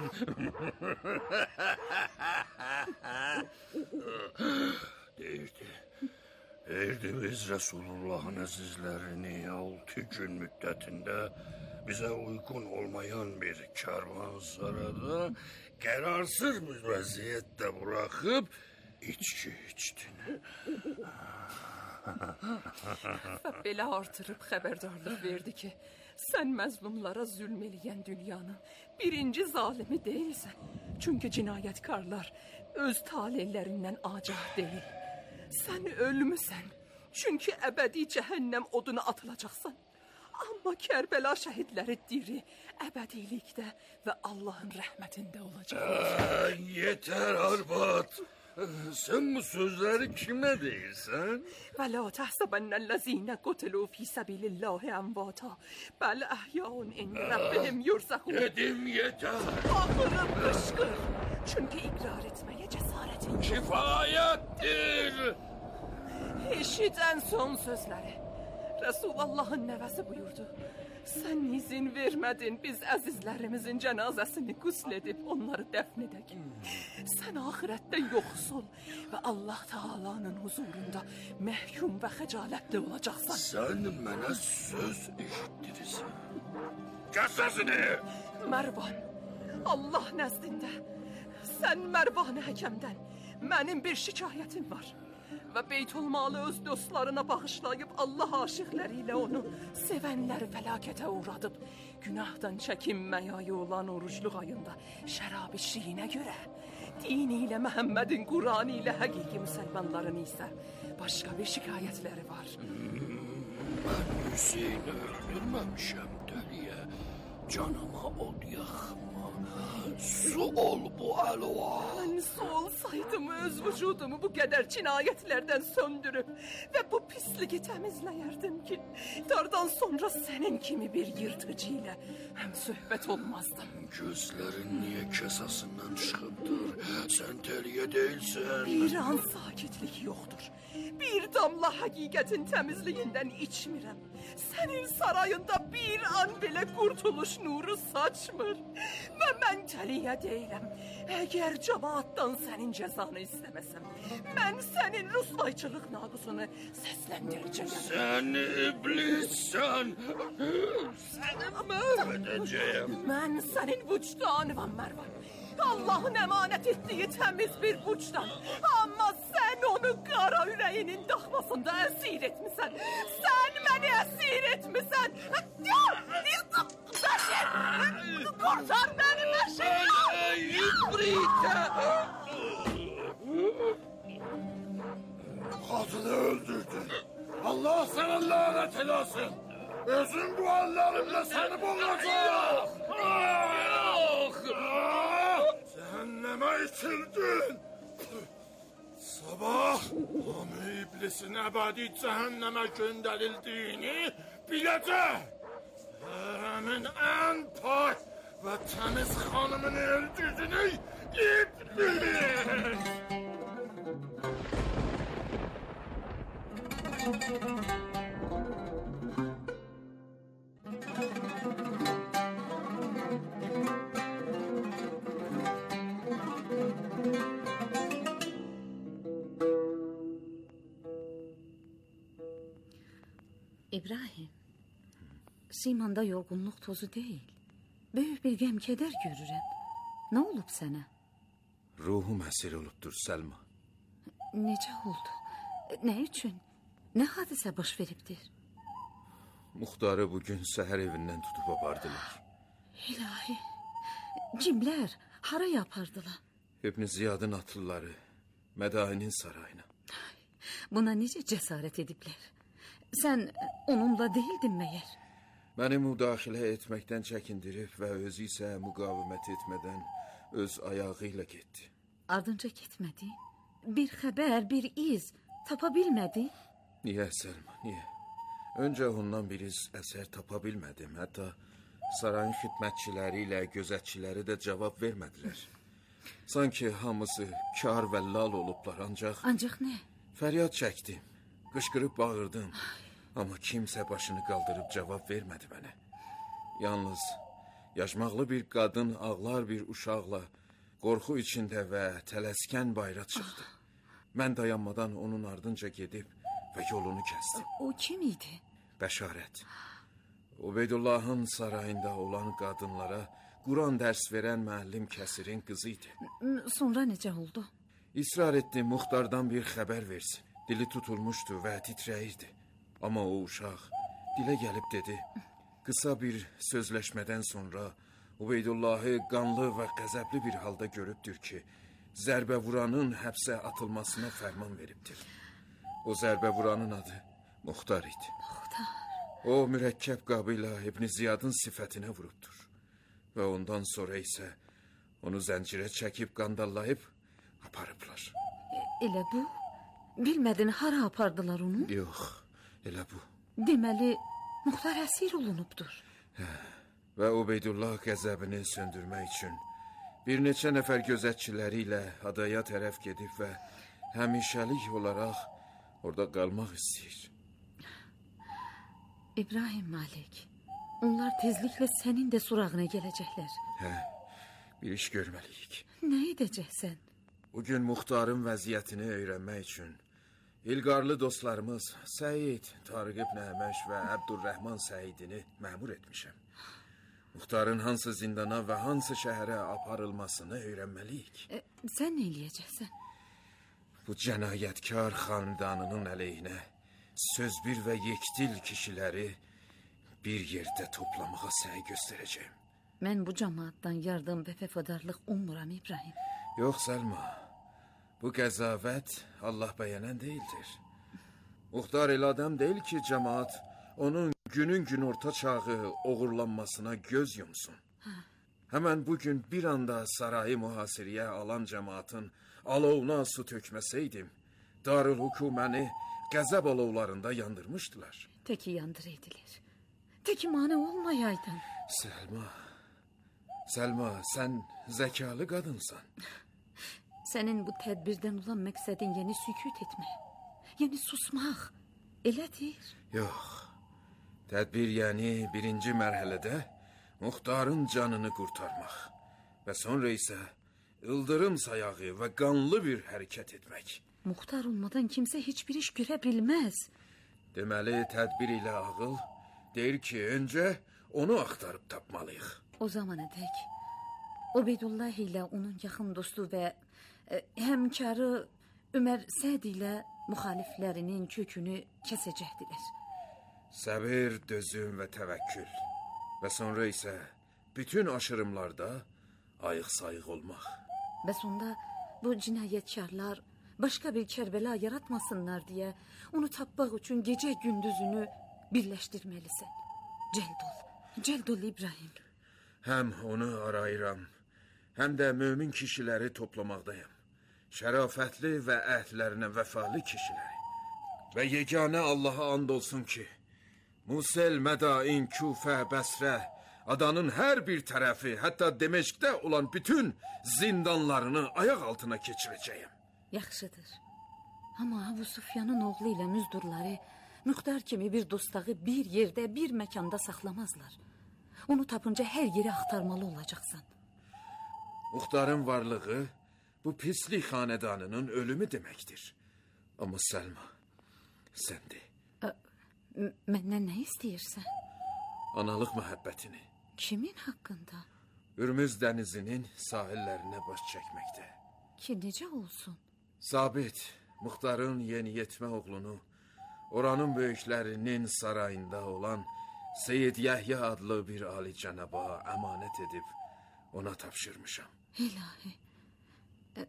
Deyirdi biz Resulullahın əzizlərini 6 gün müddətində bizə uyğun olmayan bir karvansarada qərarsız bir vəziyyətdə buraxıb içki içdin. Və belə artırıb xəbərdarlıq verdi ki, sən məzlumlara zülm eləyən dünyanın birinci zalimi deyilsən. Çünki cinayətkarlar öz talihlərindən acah deyil. Sən ölmüsən, çünki əbədi cəhənnəm oduna atılacaqsan. Amma Kərbəla şəhidləri diri, əbədilikdə və Allahın rəhmətində olacaqlar. Yetər arvad. Sən bu sözləri kimə deyirsən? Və la təhsəbənnəl-ləzinə qutilu fi səbilillahi əmvata, bəl əhyaun indi Rəbbihim yurzəxun. Dedim yetər. Ağırım qışqır, çünki iqrar etməyə cəsarətin yox. Kifayətdir. Eşidən son sözləri. Rəsulullahın nəvəsi buyurdu. Sən izin vermədin biz əzizlərimizin cənazəsini qusl edib onları dəfn edək. Sən axirətdə yoxsul və Allah Taala'nın huzurunda məhkum və xəcalətli olacaqsan. Sən mənə söz eşitdirirsən. Kəs səsini! Mərvan, Allah nəzdində sən Mərvan həkəmdən mənim bir şikayətim var. Və Beytulmalı öz dostlarına bağışlayıb Allah aşıqları ilə onu sevənləri fəlakətə uğradıb. Günahdan çəkinməyəyi olan orucluq ayında şərab içdiyinə görə dini ilə Məhəmmədin Quranı ilə həqiqi müsəlmanların isə başqa bir şikayətləri var. Mən Hüseyni öldürməmişəm dəliyə. Canıma od yaxma. Su ol bu əlva. Mən su olsaydım öz vücudumu bu qədər cinayətlərdən söndürüb və bu pisligi təmizləyərdim ki, dardan sonra sənin kimi bir yırtıcı ilə həm söhbət olmazdım. Gözlərin niyə kəsasından çıxıbdır? Sən dəliyə deyilsən. Bir an sakitlik yoxdur. Bir damla həqiqətin təmizliyindən içmirəm. Sənin sarayında bir an belə qurtuluş nuru saçmır. Və mən dəliyə deyiləm. Əgər cəmaatdan sənin cəzanı istəməsəm, mən sənin rüsvayçılıq naqusunu səsləndirəcəyəm. Sən iblissən. Səni məhv edəcəyəm. Mən sənin vicdanıvam, Mərvan. Allahın əmanət etdiyi təmiz bir vicdan. Amma sən onu qara ürəyinin daxmasında əsir etmisən. Sən məni əsir etmisən. Bəşir! Qurtar məni, Bəşir! İbrikə! Qadını öldürdün. Allah sənə lənət eləsin. Özün bu əllərimlə səni boğacaq. Yox! Cəhənnəmə itildin. Sabah hamı iblisin əbədi cəhənnəmə göndərildiyini biləcək. Hərəmin ən pak və təmiz xanımını öldürdüğünü iblis. İbrahim, Simanda yorğunluq tozu deyil. Böyük bir qəm-kədər görürəm. Nə olub sənə? Ruhum əsir olubdur, Səlma. Necə oldu? Nə üçün? Nə hadisə baş veribdir? Muxtarı bugün səhər evindən tutub apardılar. İlahi, cimlər haraya apardılar? İbn Ziyadın atlıları Mədainin sarayına. Buna necə cəsarət ediblər? Sən onunla deyildin məyər? Məni müdaxilə etməkdən çəkindirib və özü isə müqavimət etmədən öz ayağı ilə getdi. Ardınca getmədi? Bir xəbər, bir iz tapa bilmədi? Niyə Səlma, niyə? Öncə ondan bir iz əsər tapa bilmədim. Hətta sarayın xidmətçiləri ilə gözətçiləri də cavab vermədilər. Sanki hamısı kar və lal olublar, ancaq... Ancaq nə? Fəryad çəkdim, qışqırıb bağırdım. Amma kimsə başını qaldırıb cavab vermədi mənə. Yalnız yaşmaqlı bir qadın ağlar bir uşaqla qorxu içində və tələskən bayra çıxdı. Mən dayanmadan onun ardınca gedib və yolunu kəsdim. O kim idi? Bəşarət. Ubeydullahın sarayında olan qadınlara Quran dərs verən müəllim Kəsirin qızı idi. Sonra necə oldu? İsrar etdi muxtardan bir xəbər versin. Dili tutulmuşdu və titrəyirdi. Amma o uşaq dilə gəlib dedi. Qısa bir sözləşmədən sonra Ubeydullahı qanlı və qəzəbli bir halda görübdür ki, zərbə vuranın həbsə atılmasına fərman veribdir. O zərbə vuranın adı Muxtar idi. Muxtar. O mürəkkəb qabı ilə İbn Ziyadın sifətinə vurubdur. Və ondan sonra isə onu zəncirə çəkib qandallayıb aparıblar. Elə bu? Bilmədin hara apardılar onu? Yox, elə bu. Deməli, Muxtar əsir olunubdur. Hə, və Ubeydullah qəzəbini söndürmək üçün bir neçə nəfər gözətçiləri ilə adaya tərəf gedib və həmişəlik olaraq orada qalmaq istəyir. İbrahim Malik, onlar tezliklə sənin də surağına gələcəklər. Hə, bir iş görməliyik. Nə edəcəksən? Bugün Muxtarın vəziyyətini öyrənmək üçün İlqarlı dostlarımız Səid, Tarıq ibn Əməş və Əbdurrəhman Səidini məmur etmişəm. Muxtarın hansı zindana və hansı şəhərə aparılmasını öyrənməliyik. Sən nə eləyəcəksən? Bu cənayətkar xandanının əleyhinə söz bir və yekdil kişiləri bir yerdə toplamağa səy göstərəcəyim. Mən bu cəmaatdan yardım və vəfadarlıq ummuram, İbrahim. Yox, Səlma. Bu qəzavət Allah bəyənən deyildir. Muxtar elə adam deyil ki, cəmaat onun günün gün orta çağı oğurlanmasına göz yumsun. Həmən bugün bir anda sarayı mühasirəyə alan cəmaatın alovuna su tökməsəydim, Darülhüküməni qəzəb alovlarında yandırmışdılar. Təki yandır edilir. Təki mane olmayaydın. Səlma, sən zəkalı qadınsan. Sənin bu tədbirdən olan məqsədin yeni sükut etmək, yeni susmaq, elədir? Yox, tədbir yəni birinci mərhələdə Muxtarın canını qurtarmaq və sonra isə ildırım sayağı və qanlı bir hərəkət etmək. Muxtar olmadan kimsə heç bir iş görə bilməz. Deməli, tədbir ilə ağıl deyir ki, öncə onu axtarıb tapmalıyıq. O zamana dək Ubeydullah ilə onun yaxın dostu və həmkarı Ömər Səd ilə müxaliflərinin kökünü kəsəcəkdilər. Səbir, dözüm və təvəkkül və sonra isə bütün aşırımlarda ayıq-sayıq olmaq. Və sonda bu cinayətkarlar başqa bir Kərbəla yaratmasınlar deyə onu tapmaq üçün gecə gündüzünü birləşdirməlisən. Cəld ol İbrahim. Həm onu arayıram, həm də mömin kişiləri toplamaqdayım. Şərafətli və əhdlərinə vəfalı kişiləri. Və yeganə Allaha and olsun ki, Musel, Mədain, Küfə, Bəsrə, adanın hər bir tərəfi, hətta Deməşqdə olan bütün zindanlarını ayaq altına keçirəcəyim. Yaxşıdır. Amma Abu Sufyanın oğlu ilə müzdurları Muxtar kimi bir dostağı bir yerdə, bir məkanda saxlamazlar. Onu tapınca hər yeri axtarmalı olacaqsan. Muxtarın varlığı bu pislik xanədanının ölümü deməkdir. Amma Səlma, sən de. Məndən nə istəyirsən? Analıq məhəbbətini. Kimin haqqında? Ürmüz dənizinin sahillərinə baş çəkməkdə. Ki, necə olsun? Sabit, Muxtarın yeniyetmə oğlunu, oranın böyüklərinin sarayında olan Seyyid Yəhya adlı bir alicənaba əmanət edib ona tapşırmışam. İlahi,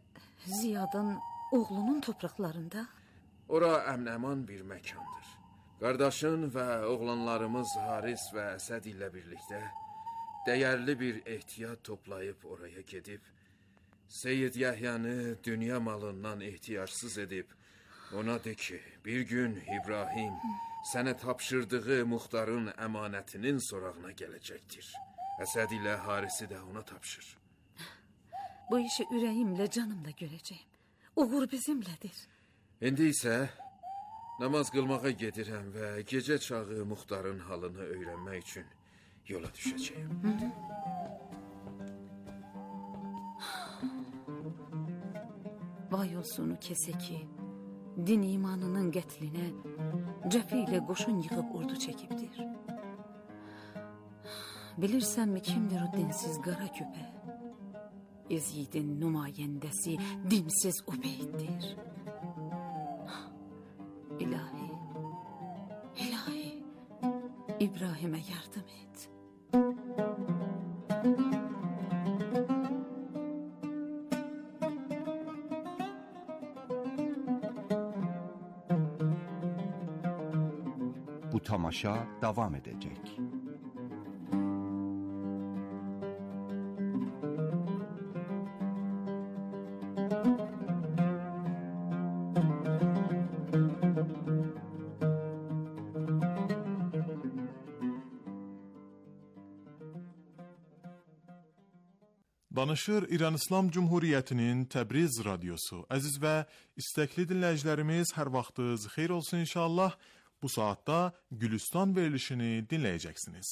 Ziyadın oğlunun torpaqlarında? Ora əmn-əman bir məkandır. Qardaşın və oğlanlarımız Haris və Əsəd ilə birlikdə dəyərli bir ehtiyat toplayıb oraya gedib, Seyyid Yəhyanı dünya malından ehtiyacsız edib, ona de ki, bir gün İbrahim sənə tapşırdığı muxtarın əmanətinin sorağına gələcəkdir. Əsəd ilə Harisi də ona tapşır. Bu işi ürəyimlə, canımla görəcəyim. Uğur bizimlədir. İndi isə namaz qılmağa gedirəm və gecə çağı muxtarın halını öyrənmək üçün yola düşəcəyim. Vay olsun o kəsə ki, din imanının qətlinə cəfi ilə qoşun yığıb ordu çəkibdir. Bilirsənmi kimdir o dinsiz qara köpə? Ezidin nümayəndəsi dinsiz Ubeyddir. İlahi, ilahi, İbrahim'e yardım et. Bu tamaşa davam edecek. Danışır İran İslam Cumhuriyyətinin Təbriz radiosu. Əziz və istəkli dinləyicilərimiz, hər vaxtınız xeyir olsun inşallah. Bu saatda Gülüstan verilişini dinləyəcəksiniz.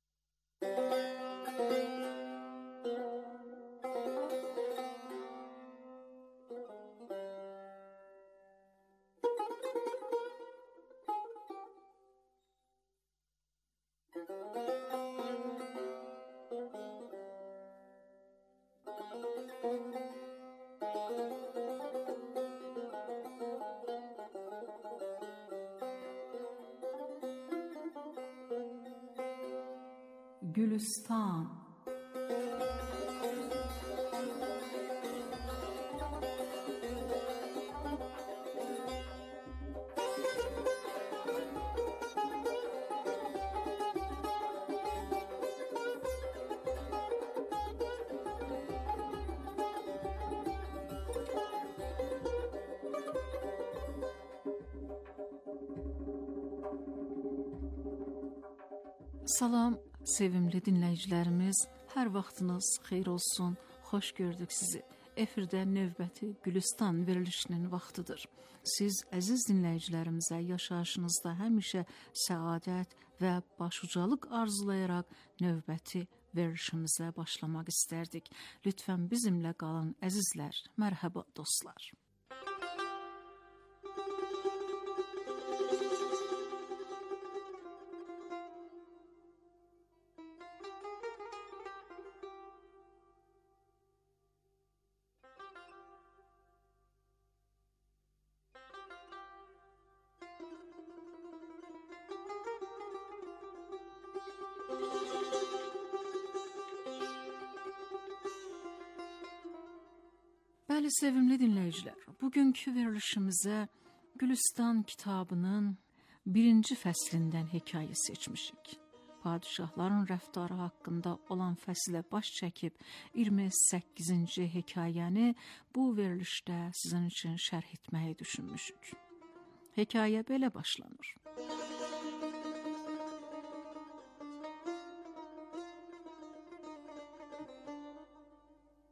Gülüstan. Salam, sevimli dinləyicilərimiz, hər vaxtınız xeyir olsun, xoş gördük sizi. Efirdə növbəti Gülüstan verilişinin vaxtıdır. Siz əziz dinləyicilərimizə yaşayışınızda həmişə səadət və başucalıq arzulayaraq növbəti verilişimizə başlamaq istərdik. Lütfən bizimlə qalın əzizlər, mərhaba dostlar. Bəli, sevimli dinləyicilər, bugünkü verilişimizə Gülüstan kitabının 1-ci fəslindən hekayə seçmişik. Padişahların rəftarı haqqında olan fəslə baş çəkib 28-ci hekayəni bu verilişdə sizin üçün şərh etməyi düşünmüşük. Hekayə belə başlanır.